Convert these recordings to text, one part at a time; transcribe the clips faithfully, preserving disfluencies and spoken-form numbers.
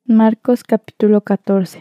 Marcos capítulo catorce.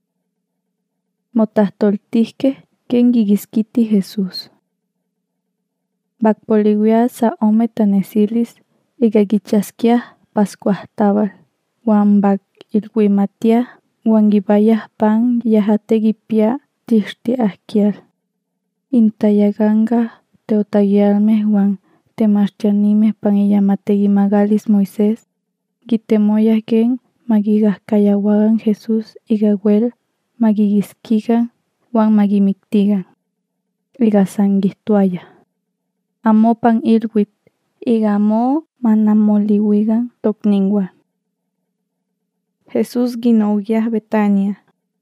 Motahtoltihkeh ken yikiskitih Jesús. Bakpoliuia sa ome tanesilis ika kichaskiah pascuahtawal, wan bakilhuimatiah wan kipayah pan yahate kipia tixtiahkial. Intayakanka teotakialmeh wan temachtianimeh pan iyamatekimakalis Moisés kitemoyah ken makikahkayawakan Jesús ika wel makikiskikan wan makimiktikan. Ika san kihtoayah: Amopan ilwik ika amo manamoliuikan tokniuan. Jesús kinowiah Betania.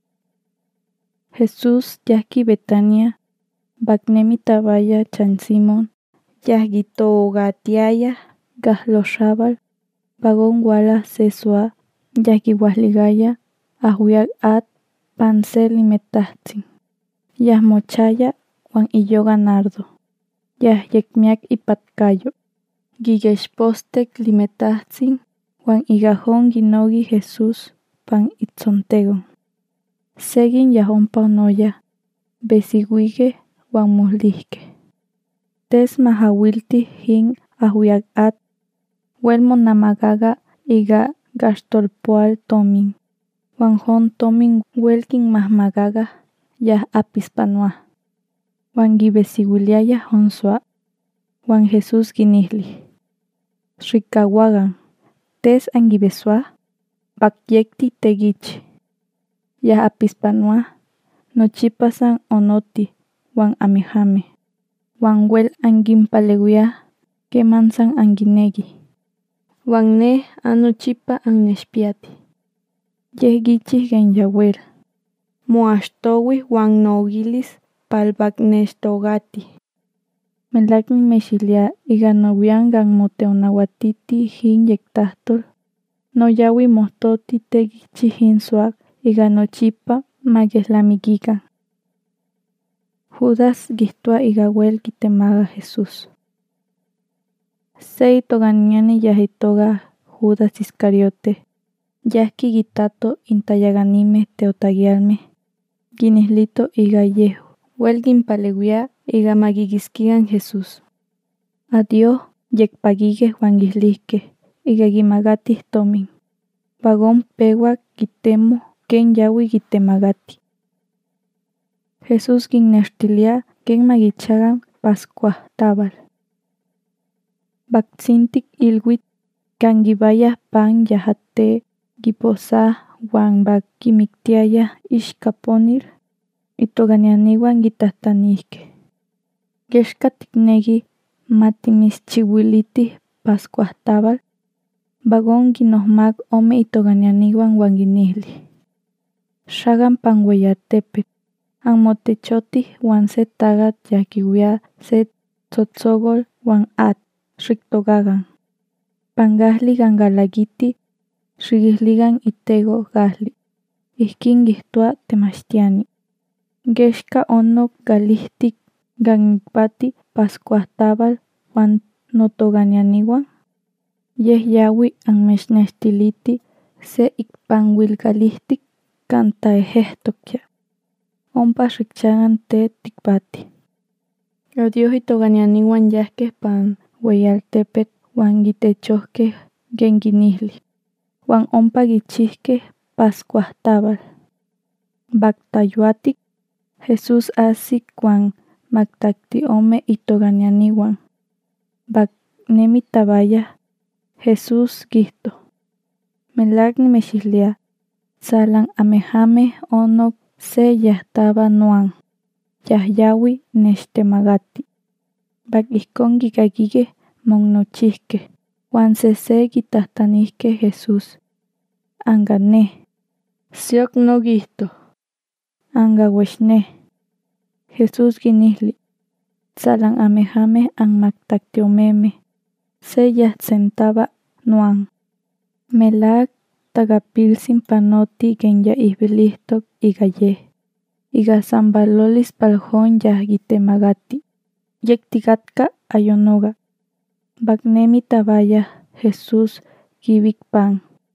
Jesús yahki Betania baknemi tabaya chan Simón yah kitookatiayah kahloxabal pakon walah se soa yah kiwahlikaya ahwiak at pan se limetahtzin yah mochaya wan iyoka nardo yah yekmiak ipatkayo. Kikexpostek limetahtzin wan ikahon kinoki Jesús pan itzontekon. Sekin yah ompa onoyah besiuikeh wan mohlihkeh. Tes mahawiltih jin ahwiak at wel monamakaka ika kaxtolpoal tomin, wan jon tomin wel kinmahmakakah yah apispanoah. Wan kibesiuiliayah jon soa. Wan Jesús kinihlih: Xikawakan, tes ankipesoah, pakyekti tekichi. Yah apispanoah nochipa san onotih wan amejamej, wan wel ankinpaleuiah keman san ankinekih. Wan neh anochipa annechpiatih. Yeh kichih ken yawel, moaxtowih wan nookilis palpaknechtokatih. Melak nimechilia ika nowian kan moteonawatiti jin yektahtol, noyaui mohtoti tekichi jin soak ika nochipa makelnamikikan. Judas kihtowa ika wel kitemaka Jesús. Se itokaniani yah itoka Judas Iscariote, yahki kitato intayakanimeh teotakialmeh kinihlito ika yeh wel kinpaleuia ika makikiskikan Jesús. Adiós yekpakikeh wan kihlihkeh ika kimakatih tomin, pakon pewa kitemoh ken yaui kitemakatih. Jesús kinnextilia ken makichakan pascuahtawal. Baktzintik ilwitl kan kipayah pan yahate kiposah wan bakkimiktiayah ixkaponil, itokanianiwan kitahtanihkeh: ¿Kexka tikneki matimitzchiuilitih pascuahtawal? Pakon kinohmak ome itokanianiwan wan kinihlih: Xakan pan weyiatepetl, anmotechotih wan se takatl yah kiwia se tzotzokol wan atl, xiktokakan. Pan kahtli kan kalakiti xikihlikan iteko kahtli. Ihkin kihtowa temachtiani. ¿Kexka onok kalihtik kan nikpati pascuahtawal wan notokanianiwan? Yeh yaui anmechnextiliti se ikpanuilkalihtik kan taehehtokia, ompa xikchakan te tikpatih. Adiós itokanianiwan yahkeh pan weyialtepetl wan kitechohkeh ken kinihlih, wan ompa kichihkeh pascuahtawal. Baktayuatik Jesús ahsik wan maktahti ome itokanianiwan. Baknemi tabayah, Jesús kihtoh: Melak nimechilia, tzalan amejamej onok se yah tawa noan, yah yaui nechtemakati. Bak ihkon kikakikeh monnochihkeh, wan sese kitahtanihkeh Jesús: Anka neh, siok nokihtoh: Anka wech neh. Jesús kinihlih: Tzalan amejamej anmaktahtiomemeh se yah tlen tawa noan. Melak takapiltzin panoti ken ya ihwilihtok ika yeh, ika san palolis paljon yah kitemakati. Yek tikatka ayonoka. Baknemi tabayah Jesús kiwik pan,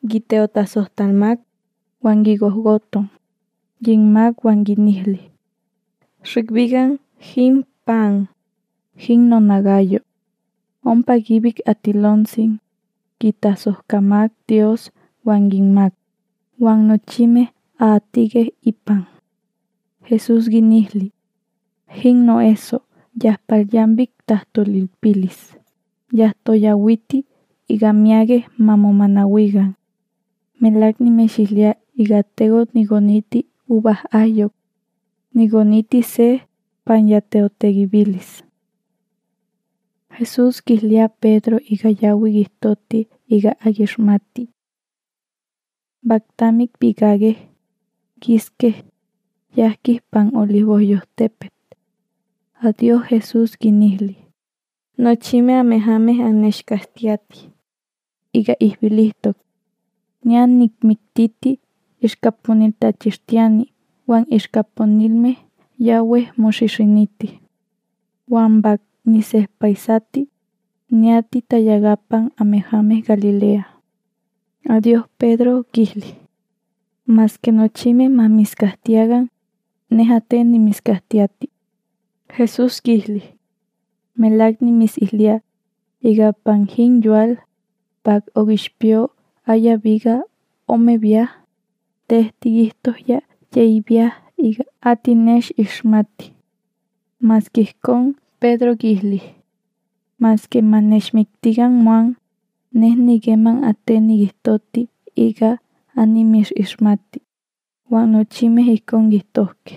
giteotasojtalmak wan gigohgoton, yinmak wan ginihli: Xikbikan jin pan, jin nonagayo. Ompa gibik atilontzin gitasojkamak Dios wan ginmak, wan nochimej aatikej ipan. Jesús ginihli: Jin noeso yajpalyanbik tahtolilpilis, yajtoyauiti iga miakej ma momanawikan. Melak nimechilia iga tegot nikoniti uvas ayok, nikoniti se panyateotekibilis. Jesús kihlia Pedro iga yaui gihtoti iga akixmati. Baktamik pikakej kiskej yahkij pan olivojyojtepetl. Adiós Jesús kinihli: Nochimej amejamej annechkahtiatij. Iga ihbilihtok: Nian nikmiktiti ixkaponiltlachixtiani, wan ixkaponilmej yauej moxixinitij. Wan bak nisejpaisati, niati tayakapan amejamej Galilea. Adiós Pedro kihli: Maski nochimej ma mitzkahtiakan, nej atej nimitzkahtiati. Jesús kihli: Melak nimitzilia iga pan jin yual bak okixpio aya biga ome biaj, tej tikihtohya yei biaj iga atinech ixmati. Maski ijkon Pedro kihli: Maski ma nechmiktikan muan, nej nikeman atej nikihtoti iga animixixmati. Wan nochimej ijkon kijtohkej.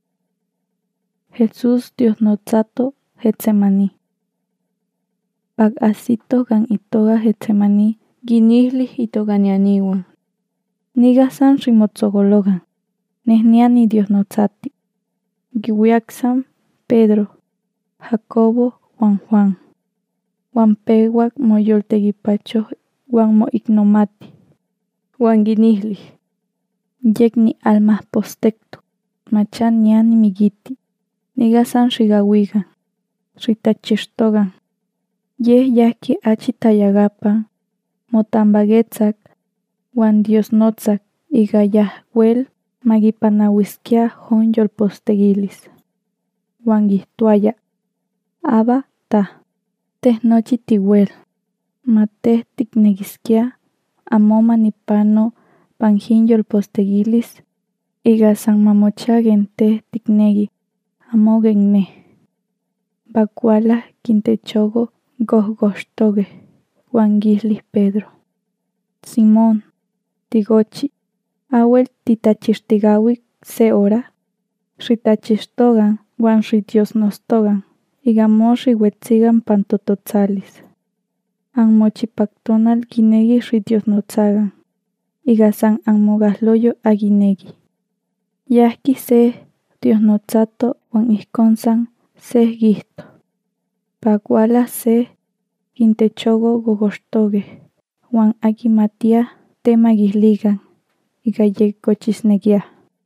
Jesús tiosnotsato Getsemaní. Bak ajsitoj kan itoka Getsemaní, kinihlij itokanianiwan: Nikan san ximotsokolokan, nej nian nitiosnotsati. Kiuiaksan Pedro, Jacobo wan Juan. Wan pewa moyoltekipachoj wan moiknomatij. Wan kinihlij: Yek nialmajpostektok, mach nian nimikiti. Nikan san xikawikan, xitachixtokan. Yej yahki achi tayakapan motanpaketsak wan Diosnotsak iga yaj wel ma kipanawiskia jon yolpostekilis. Wan kihtoaya: Abba taj, tej nochi tiwel. Ma tej tiknekiskia amo ma nipano pan jin yolpostekilis, iga san ma mocha ken tej tikneki, amo ken nej. Bak kualaj kintechoko gohgoxtokej, wan kilijh Pedro: Simón, tikochi, ¿Awel titachixtikauik se hora? Xitachixtokan wan xitiosnostokan, iga amo xiuetzikan pan tototzalis. Anmochipaktonal kineki xitiosnotsakan, iga san anmokahloyo akineki. Yahki se tiosnotsato wan ijkon san sej kihto. Bak kualaj se kintechoko kokoxtokej, wan akimatiaj tej ma kihlikan iga yek kochisnekiaj.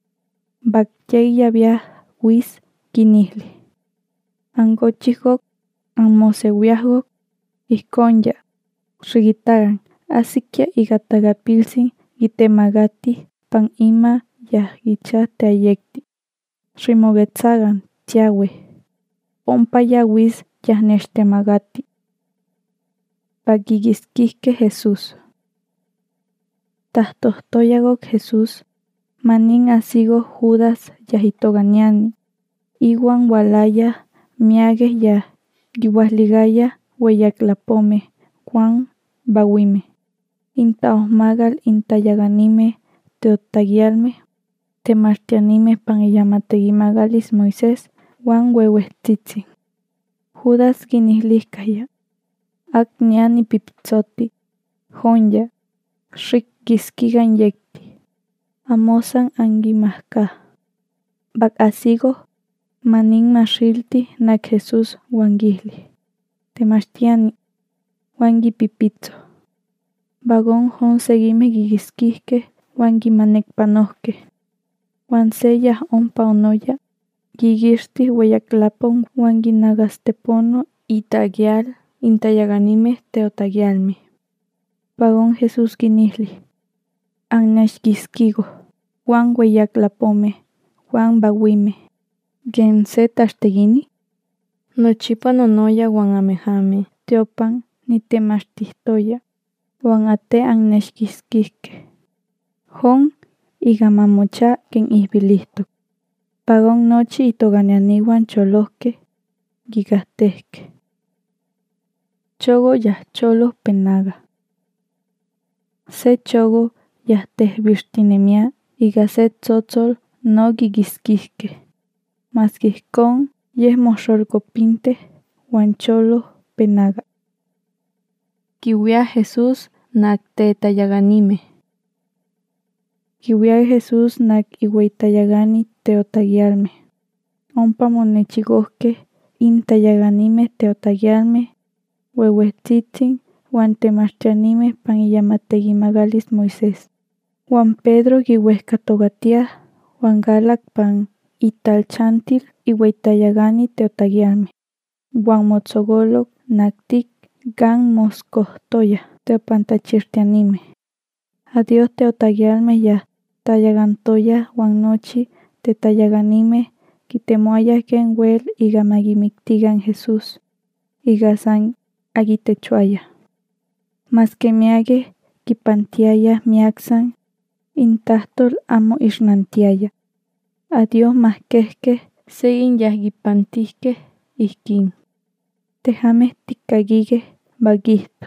Bak yek yabiaj wits, kinihlij: Ankochijkok, anmosewiajkok, ijkon ya, xikitakan ajsikia iga takapiltzin kitemakatij pan ima yaj kicha teayekti. Ximoketsakan tiauij, ompa ya wits yaj nechtemakati. Bak kikiskijkej Jesús. Tahtohtoyakok Jesús, manin ajsikoj Judas yaj itokaniani, iwan walayaj miakej yaj kiualikayaj weyaklapomej wan bauimej, intaojmakal intayakanimej teotakialmej, temachtianimej pan iyamatekimakalis Moisés wan weuejtzitzin. Judas kinihlihkaya: Ak nian nipipitzoti, jon ya, xik kiskikan yekti, amo san ankimajkaj. Bak ajsikoj, manin maxiltij nak Jesús wan kilijh: Temachtiani, wan kipipitzoj. Bakon jon sekimej kikiskijkej wan kimanekpanojkej. Wan se yaj ompa onoya, kikixtij weyaklapom wan kinakastepono itakial intayakanimej teotakialmej. Bakon Jesús kinihlij: annexquisquigo, Juan ueyaklapomeh, Juan bauimeh, ken se taxtequini. Nochipa nonoya uan amejameh tiopan nitemachtihtoya, uan ate annechquisquihqueh. Jon iga mamocha ken ihvilihtoc. Pagon nochi itoganianiuan cholohqueh yicahtehqueh. Chogo yah choloh penaga. Se chogo yah tehbixtinemia iga se tzotzol no quiquisquihqueh, masque ihcon yeh moxolcopinteh uan choloh penaga. Quiuia Jesús nac tetayaganimeh. Quiuia Jesús nac iueytayagani teotagialmeh. Ompa monechigohqueh intayaganimeh teotagialmeh, ueuehtitzin uan temachtianimeh pan iyamatequimagalis Moisés. Uan Pedro quiuehcatogatiah uan calac pan italchantil iueytayagani teotagialmeh. Uan motzogoloc nactic can moscohtoyah teopan tachirtianimeh. A Dios teotagialmeh yah tayagantoyah uan nochi tetayaganimeh quitemoayah ken uel iga maquimictigan Jesús, iga san aquitechoayah. Masque miaqueh quipantiayah miacsan, intahtol amo ixnantiaya. A Dios mahquehqueh sequin yah quipantihqueh ihquin. Tehuameh ticcaquihqueh vaquihtoh.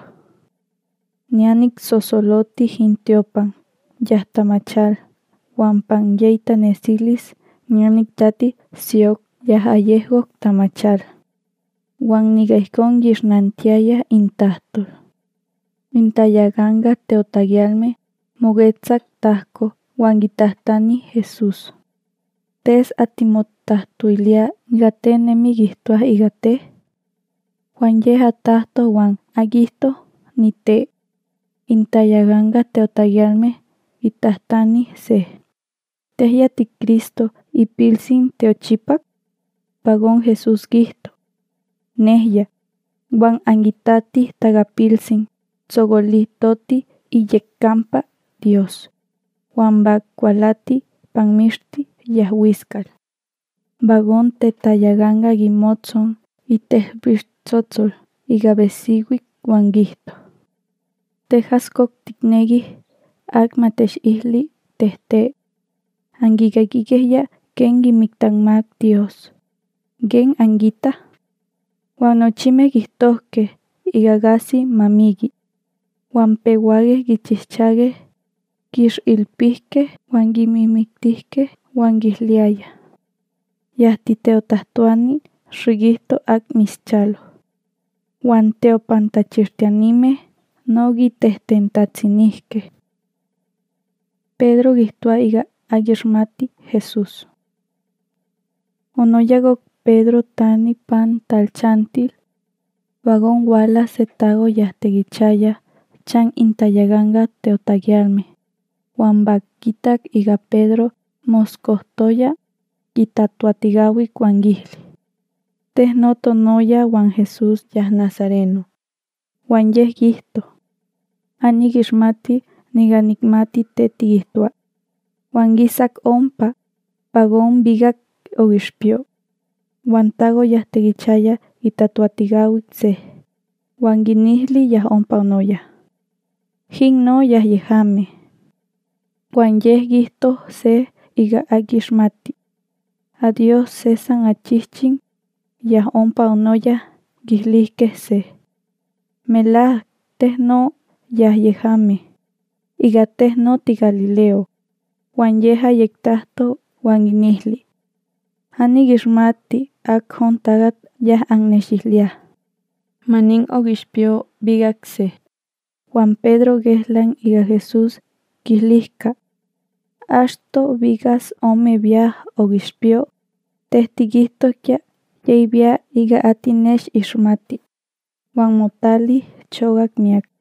Nianic sosolotih intiopan yah tamachal, uan pan yeitanesilis nianic tatih sioc yah ayehgoc tamachal. Uan niga ihcon yixnantiayah intahtol. Intayaganga teotagialmeh moquetzac tahco uan quitahtanih Jesús: “Tes atimotahtoilia iga te nemi quihtoua iga teh.” Uan yeh atahtoh uan aquihtoh nite. Intayaganga teotagialmeh quitahtanih seh: “¿Teh ya tiCristo ipiltsin tiochipac?” Pagon Jesús quihtoh: “Neh ya.” Uan anquitatih tagapiltzin tzogolihtotih iyec campa Dios, uan vacualatih pan mixtli yahhuiscal. Vagon tetayaganga quimotzon itehbixtzotzol iga vesiuic uan quihtoh: “¿Tehascoc ticnequih ac matechihli teh te?” ¿Anquicaquiqueh ya ken quimictanmac Dios? ¿Ken anquitah? Uan nochimeh quihtohqueh iga casi mamiqui. Uan peuaqueh quichihchaqueh, quixilpihqueh uan quimihmictihqueh uan quihliayah: “Yah titeotahtoani, xiquihto ac mischaloh.” Uan teopan tachirtianimeh no quitehtentatzinihqueh. Pedro quihtoua iga aquixmati Jesús. Onoyacoc Pedro tani pan talchantil, vagon ualah se tago yah tequichaya chan intayaganga teotagialmeh, uan vaquitac iga Pedro moscohtoya, quitatuatigauic uan quihli: “Teh no tonoya uan Jesús yah nazareno.” Uan yeh quihtoh: “Ani quixmati niga nicmati te tiquihtoua.” Uan quisac ompa, pagon vicac oquixpio. Uan tago yah tequichaya quitatuatigauic seh, uan quinihli yah ompa onoyah: “Jin no yah yehameh.” Uan yeh quihtoh seh iga aquixmati. A Dios se san achihchin yah ompa onoyah quilihqueh seh: “Melac teh no yah yehameh, iga teh no tiGalileo.” Uan yeh ayectahto uan quinihli: “Ani quixmati ac jon tagatl yah annechihliah.” Manin oquixpio vicac seh. Uan Pedro quehlan iga Jesús quilihca: “Achtoh vicas ome viaj oquixpio, teh tiquihtoh ya yei via iga atinechixmati.” Uan motalih chocac miac.